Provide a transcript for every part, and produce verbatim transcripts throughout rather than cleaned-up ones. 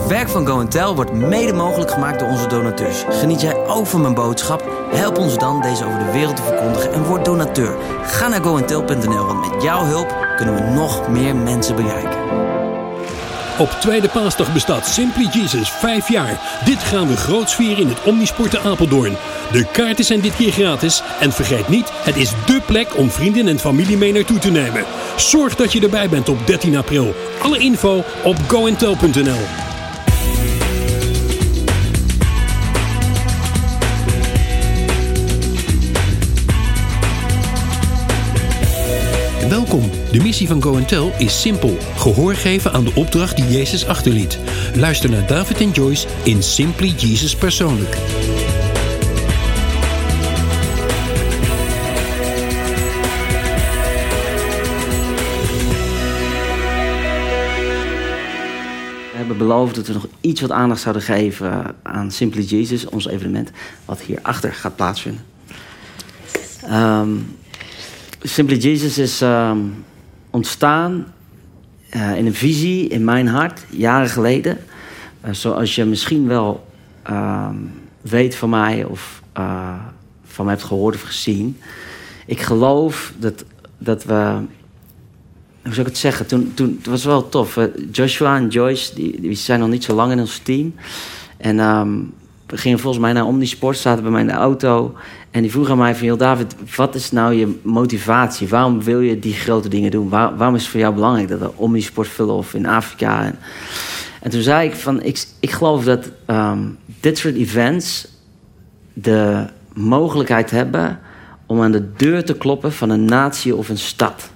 Het werk van Go and Tell wordt mede mogelijk gemaakt door onze donateurs. Geniet jij ook van mijn boodschap? Help ons dan deze over de wereld te verkondigen en word donateur. Ga naar go and tell punt n l, want met jouw hulp kunnen we nog meer mensen bereiken. Op tweede paasdag bestaat Simply Jesus vijf jaar. Dit gaan we groots vieren in het Omnisport te Apeldoorn. De kaarten zijn dit keer gratis. En vergeet niet, het is dé plek om vrienden en familie mee naartoe te nemen. Zorg dat je erbij bent op dertien april. Alle info op go and tell punt n l. Welkom. De missie van Go and Tell is simpel. Gehoor geven aan de opdracht die Jezus achterliet. Luister naar David en Joyce in Simply Jesus Persoonlijk. We hebben beloofd dat we nog iets wat aandacht zouden geven aan Simply Jesus, ons evenement, wat hierachter gaat plaatsvinden. Um, Simply Jesus is um, ontstaan uh, in een visie in mijn hart, jaren geleden. Uh, zoals je misschien wel uh, weet van mij of uh, van mij hebt gehoord of gezien. Ik geloof dat, dat we... Hoe zou ik het zeggen? Toen, toen, het was wel tof. Uh, Joshua en Joyce, die, die zijn nog niet zo lang in ons team. En um, we gingen volgens mij naar Omnisport, zaten bij mij in de auto. En die vroeg aan mij van, joh David, wat is nou je motivatie? Waarom wil je die grote dingen doen? Waar, waarom is het voor jou belangrijk dat we Omnisport vullen of in Afrika? En, en toen zei ik van, ik, ik geloof dat um, dit soort events de mogelijkheid hebben om aan de deur te kloppen van een natie of een stad.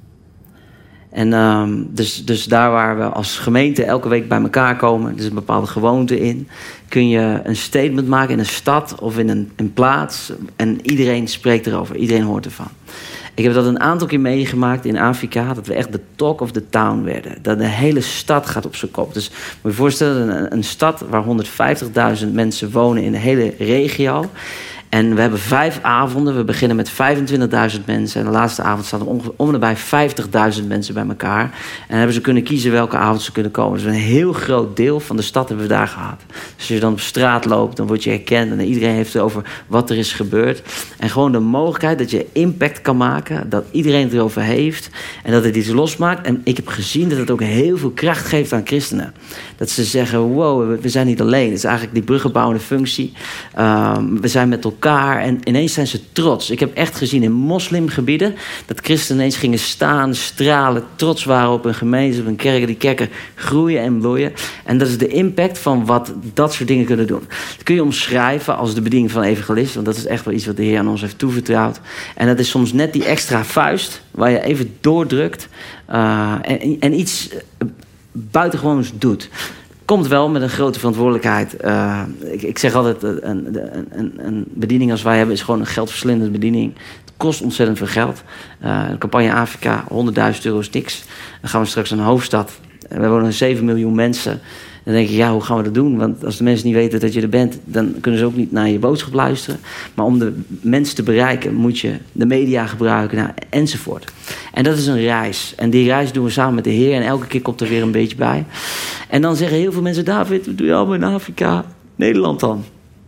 En um, dus, dus daar waar we als gemeente elke week bij elkaar komen, er is een bepaalde gewoonte in, kun je een statement maken in een stad of in een, een plaats en iedereen spreekt erover, iedereen hoort ervan. Ik heb dat een aantal keer meegemaakt in Afrika, dat we echt de talk of the town werden. Dat de hele stad gaat op zijn kop. Dus moet je je voorstellen, een, een stad waar honderdvijftigduizend mensen wonen in de hele regio. En we hebben vijf avonden. We beginnen met vijfentwintigduizend mensen. En de laatste avond staan er ongeveer om en bij vijftigduizend mensen bij elkaar. En hebben ze kunnen kiezen welke avond ze kunnen komen. Dus een heel groot deel van de stad hebben we daar gehad. Dus als je dan op straat loopt, dan word je herkend. En iedereen heeft het over wat er is gebeurd. En gewoon de mogelijkheid dat je impact kan maken. Dat iedereen het erover heeft. En dat het iets losmaakt. En ik heb gezien dat het ook heel veel kracht geeft aan christenen. Dat ze zeggen, wow, we zijn niet alleen. Het is eigenlijk die bruggenbouwende functie. Um, we zijn met elkaar. En ineens zijn ze trots. Ik heb echt gezien in moslimgebieden dat christenen ineens gingen staan, stralen, trots waren op een gemeente, op een kerk. Die kerken groeien en bloeien. En dat is de impact van wat dat soort dingen kunnen doen. Dat kun je omschrijven als de bediening van evangelist, want dat is echt wel iets wat de Heer aan ons heeft toevertrouwd. En dat is soms net die extra vuist waar je even doordrukt uh, en, en iets buitengewoons doet. Komt wel met een grote verantwoordelijkheid. Uh, ik, ik zeg altijd, een, een, een, een bediening als wij hebben is gewoon een geldverslindende bediening. Het kost ontzettend veel geld. Uh, een campagne Afrika, honderdduizend euro is niks. Dan gaan we straks naar een hoofdstad. We wonen zeven miljoen mensen. Dan denk je, ja, hoe gaan we dat doen? Want als de mensen niet weten dat je er bent, dan kunnen ze ook niet naar je boodschap luisteren. Maar om de mensen te bereiken, moet je de media gebruiken, nou, enzovoort. En dat is een reis. En die reis doen we samen met de Heer. En elke keer komt er weer een beetje bij. En dan zeggen heel veel mensen, David, wat doe je allemaal in Afrika? Nederland dan?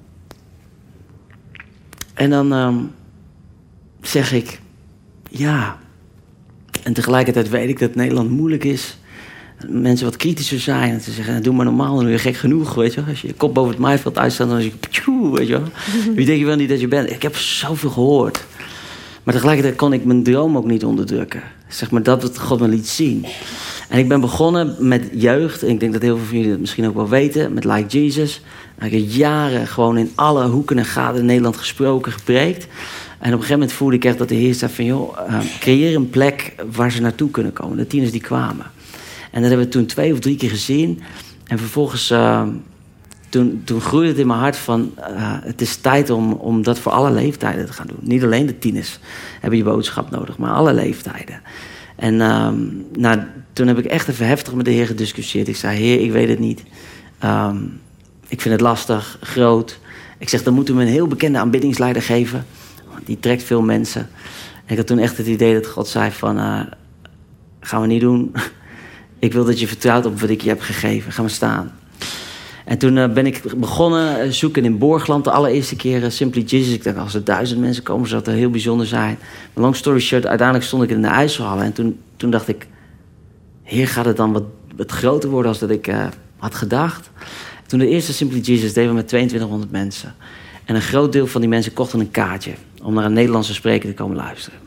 En dan um, zeg ik, ja. En tegelijkertijd weet ik dat Nederland moeilijk is. Mensen wat kritischer zijn. En ze zeggen, doe maar normaal, dan doe je gek genoeg, weet je wel. Als je je kop boven het maaiveld uitstaat, dan is je, weet je wel. Wie denk je wel niet dat je bent? Ik heb zoveel gehoord. Maar tegelijkertijd kon ik mijn droom ook niet onderdrukken. Zeg maar dat wat God me liet zien. En ik ben begonnen met jeugd. En ik denk dat heel veel van jullie dat misschien ook wel weten. Met Like Jesus. Ik heb jaren gewoon in alle hoeken en gaten in Nederland gesproken, gepreekt. En op een gegeven moment voelde ik echt dat de Heer zei van, joh, uh, creëer een plek waar ze naartoe kunnen komen. De tieners die kwamen. En dat hebben we toen twee of drie keer gezien. En vervolgens, uh, toen, toen groeide het in mijn hart van, uh, het is tijd om, om dat voor alle leeftijden te gaan doen. Niet alleen de tieners hebben je boodschap nodig, maar alle leeftijden. En uh, nou, toen heb ik echt even heftig met de Heer gediscussieerd. Ik zei, Heer, ik weet het niet. Um, ik vind het lastig, groot. Ik zeg, dan moeten we een heel bekende aanbiddingsleider geven. Want die trekt veel mensen. En ik had toen echt het idee dat God zei van, uh, gaan we niet doen. Ik wil dat je vertrouwt op wat ik je heb gegeven. Ga maar staan. En toen uh, ben ik begonnen uh, zoeken in Borgland. De allereerste keer uh, Simply Jesus. Ik dacht, als er duizend mensen komen, zou dat heel bijzonder zijn. Maar long story short, uiteindelijk stond ik in de IJsselhallen. En toen, toen dacht ik, Heer, gaat het dan wat, wat groter worden als dat ik uh, had gedacht? Toen de eerste Simply Jesus deden we met tweeëntwintighonderd mensen. En een groot deel van die mensen kochten een kaartje om naar een Nederlandse spreker te komen luisteren.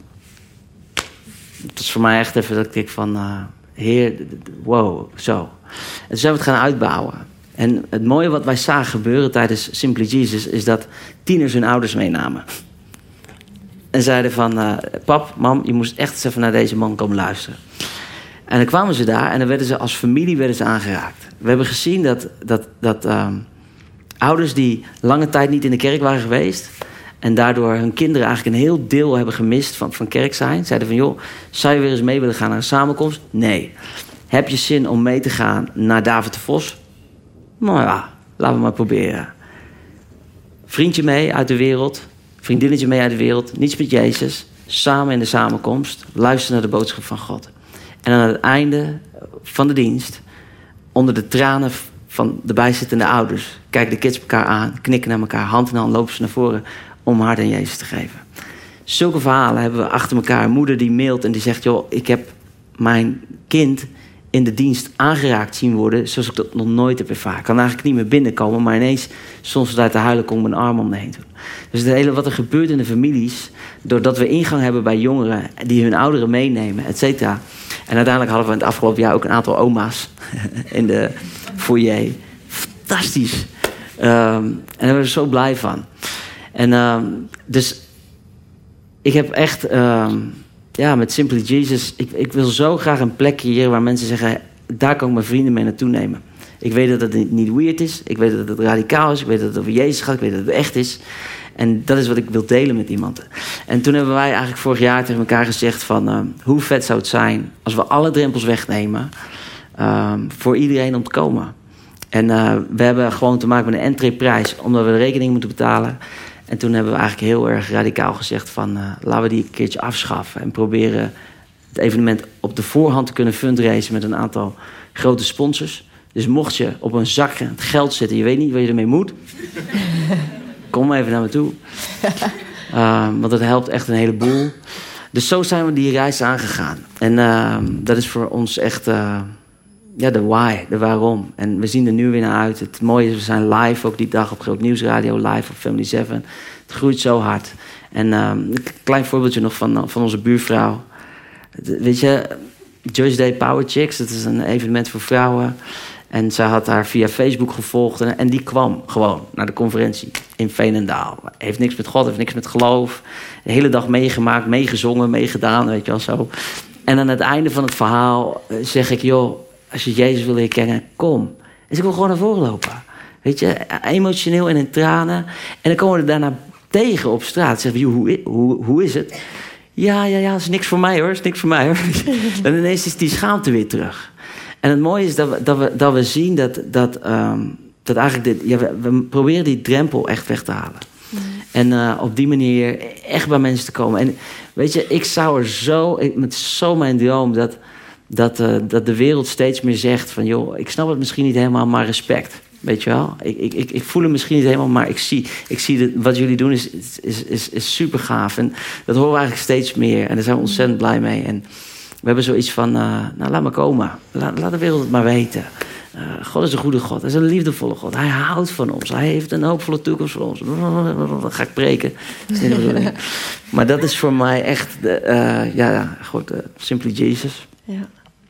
Het was voor mij echt even dat ik denk van, uh, Heer, wow, zo. En toen zijn we het gaan uitbouwen. En het mooie wat wij zagen gebeuren tijdens Simply Jesus is dat tieners hun ouders meenamen. En zeiden van, uh, pap, mam, je moest echt eens even naar deze man komen luisteren. En dan kwamen ze daar en dan werden ze als familie werden ze aangeraakt. We hebben gezien dat, dat, dat um, ouders die lange tijd niet in de kerk waren geweest en daardoor hun kinderen eigenlijk een heel deel hebben gemist van, van kerk zijn, zeiden van, joh, zou je weer eens mee willen gaan naar een samenkomst? Nee. Heb je zin om mee te gaan naar David de Vos? Nou ja, laten we maar proberen. Vriendje mee uit de wereld, vriendinnetje mee uit de wereld, niets met Jezus, samen in de samenkomst, luisteren naar de boodschap van God. En aan het einde van de dienst, onder de tranen van de bijzittende ouders, kijken de kids elkaar aan, knikken naar elkaar, hand in hand lopen ze naar voren om hart aan Jezus te geven. Zulke verhalen hebben we achter elkaar. Een moeder die mailt en die zegt, joh, ik heb mijn kind in de dienst aangeraakt zien worden zoals ik dat nog nooit heb ervaren. Ik kan eigenlijk niet meer binnenkomen, maar ineens soms daar te huilen kon ik mijn arm om me heen doen. Dus het hele wat er gebeurt in de families, doordat we ingang hebben bij jongeren die hun ouderen meenemen, et cetera. En uiteindelijk hadden we in het afgelopen jaar ook een aantal oma's in de foyer. Fantastisch. Um, en daar ben ik er zo blij van. En um, dus ik heb echt, um, ja, met Simply Jesus, ik, ik wil zo graag een plekje hier waar mensen zeggen, daar kan ik mijn vrienden mee naartoe nemen. Ik weet dat het niet weird is, ik weet dat het radicaal is, ik weet dat het over Jezus gaat, ik weet dat het echt is. En dat is wat ik wil delen met iemand. En toen hebben wij eigenlijk vorig jaar tegen elkaar gezegd van, uh, hoe vet zou het zijn als we alle drempels wegnemen uh, voor iedereen om te komen. En uh, we hebben gewoon te maken met een entreeprijs, omdat we de rekening moeten betalen. En toen hebben we eigenlijk heel erg radicaal gezegd van, uh, laten we die een keertje afschaffen en proberen het evenement op de voorhand te kunnen fundraisen met een aantal grote sponsors. Dus mocht je op een zak het geld zetten, je weet niet wat je ermee moet, kom even naar me toe. Uh, want het helpt echt een heleboel. Dus zo zijn we die reis aangegaan. En uh, dat is voor ons echt uh, ja, de why, de waarom. En we zien er nu weer naar uit. Het mooie is, we zijn live ook die dag op Groot Nieuwsradio, live op Family zeven. Het groeit zo hard. En uh, een klein voorbeeldje nog van, van onze buurvrouw. Weet je, Joyce Day Power Chicks, dat is een evenement voor vrouwen. En zij had haar via Facebook gevolgd. En, en die kwam gewoon naar de conferentie in Veenendaal. Heeft niks met God, heeft niks met geloof. De hele dag meegemaakt, meegezongen, meegedaan, weet je wel zo. En aan het einde van het verhaal zeg ik, joh, als je Jezus wil leren kennen, kom. En ze wil gewoon naar voren lopen. Weet je, emotioneel en in tranen. En dan komen we er daarna tegen op straat. Zeggen we, joh, hoe, hoe, hoe is het? Ja, ja, ja, dat is niks voor mij hoor, dat is niks voor mij hoor. En ineens is die schaamte weer terug. En het mooie is dat we, dat we, dat we zien dat, dat, um, dat eigenlijk dit, ja, we, we proberen die drempel echt weg te halen. Mm. En uh, op die manier echt bij mensen te komen. En weet je, ik zou er zo, ik, met zo mijn droom dat, dat, uh, dat de wereld steeds meer zegt van, joh, ik snap het misschien niet helemaal, maar respect. Weet je wel? Ik, ik, ik, ik voel het misschien niet helemaal, maar ik zie, ik zie dat wat jullie doen is, is, is, is super gaaf. En dat horen we eigenlijk steeds meer. En daar zijn we ontzettend blij mee. En we hebben zoiets van, uh, nou, laat maar komen. Laat, laat de wereld het maar weten. Uh, God is een goede God. Hij is een liefdevolle God. Hij houdt van ons. Hij heeft een hoopvolle toekomst voor ons. Dan ga ik preken. Dat is niet de bedoeling. Maar dat is voor mij echt, de, uh, ja, goed, uh, Simply Jesus. Ja.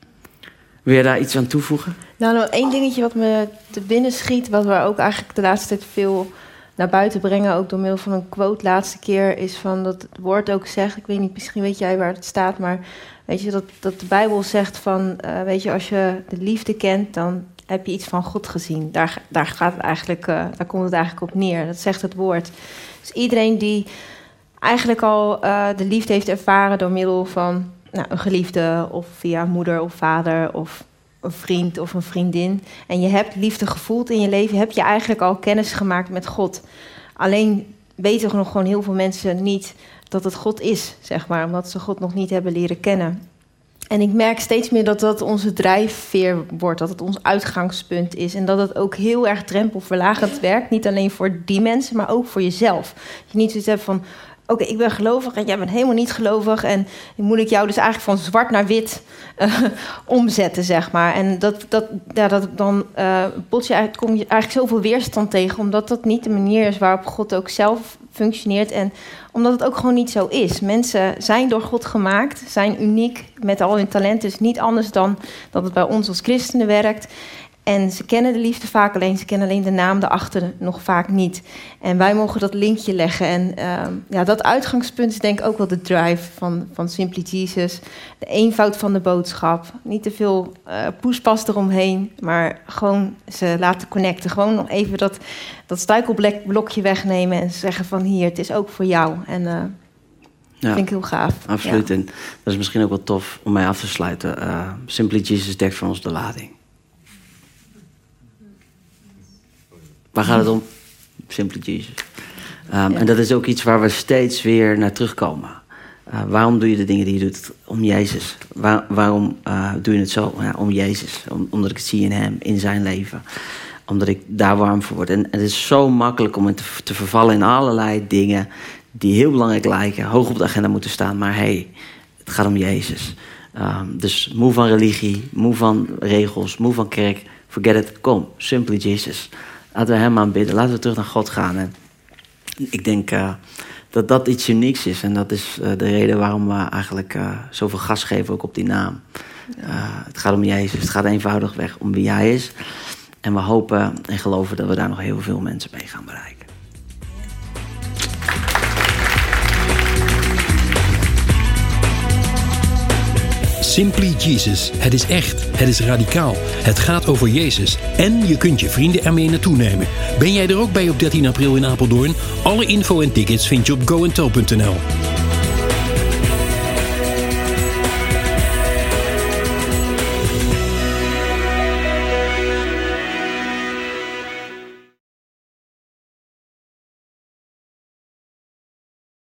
Wil je daar iets aan toevoegen? Nou, nog één dingetje wat me te binnen schiet, wat we ook eigenlijk de laatste tijd veel naar buiten brengen, ook door middel van een quote laatste keer, is van dat het woord ook zegt, ik weet niet, misschien weet jij waar het staat, maar weet je, dat, dat de Bijbel zegt van, uh, weet je, als je de liefde kent, dan heb je iets van God gezien. Daar, daar, gaat het eigenlijk, uh, daar komt het eigenlijk op neer. Dat zegt het woord. Dus iedereen die eigenlijk al uh, de liefde heeft ervaren door middel van nou, een geliefde of via moeder of vader of een vriend of een vriendin, en je hebt liefde gevoeld in je leven, heb je eigenlijk al kennis gemaakt met God. Alleen weten nog gewoon heel veel mensen niet dat het God is, zeg maar, omdat ze God nog niet hebben leren kennen. En ik merk steeds meer dat dat onze drijfveer wordt. Dat het ons uitgangspunt is. En dat het ook heel erg drempelverlagend werkt. Niet alleen voor die mensen, maar ook voor jezelf. Dat je niet zoiets hebt van... Oké, okay, ik ben gelovig en jij bent helemaal niet gelovig. En moet ik jou dus eigenlijk van zwart naar wit uh, omzetten, zeg maar. En dat, dat, ja, dat dan uh, bots je eigenlijk, kom je eigenlijk zoveel weerstand tegen. Omdat dat niet de manier is waarop God ook zelf functioneert. En omdat het ook gewoon niet zo is. Mensen zijn door God gemaakt, zijn uniek met al hun talenten. Dus niet anders dan dat het bij ons als christenen werkt. En ze kennen de liefde vaak alleen, ze kennen alleen de naam daarachter nog vaak niet. En wij mogen dat linkje leggen. En uh, ja, dat uitgangspunt is denk ik ook wel de drive van, van Simply Jesus. De eenvoud van de boodschap. Niet te veel uh, poespas eromheen, maar gewoon ze laten connecten. Gewoon nog even dat, dat struikelblokje wegnemen en zeggen van hier, het is ook voor jou. En uh, dat vind ik heel gaaf. Absoluut. Ja. En dat is misschien ook wel tof om mij af te sluiten. Uh, Simply Jesus dekt voor ons de lading. Waar gaat het om? Simply Jesus. Um, ja. En dat is ook iets waar we steeds weer naar terugkomen. Uh, waarom doe je de dingen die je doet? Om Jezus. Waar, waarom uh, doe je het zo? Ja, om Jezus. Om, omdat ik het zie in hem, in zijn leven. Omdat ik daar warm voor word. En het is zo makkelijk om te, te vervallen in allerlei dingen die heel belangrijk lijken, hoog op de agenda moeten staan. Maar hey, het gaat om Jezus. Um, dus moe van religie, moe van regels, moe van kerk. Forget it. Kom, Simply Jesus. Laten we hem aanbidden. Laten we terug naar God gaan. En ik denk uh, dat dat iets unieks is. En dat is uh, de reden waarom we eigenlijk uh, zoveel gas geven ook op die naam. Uh, het gaat om Jezus. Het gaat eenvoudigweg om wie hij is. En we hopen en geloven dat we daar nog heel veel mensen mee gaan bereiken. Simply Jesus. Het is echt. Het is radicaal. Het gaat over Jezus. En je kunt je vrienden ermee naartoe nemen. Ben jij er ook bij op dertien april in Apeldoorn? Alle info en tickets vind je op go and tell punt n l.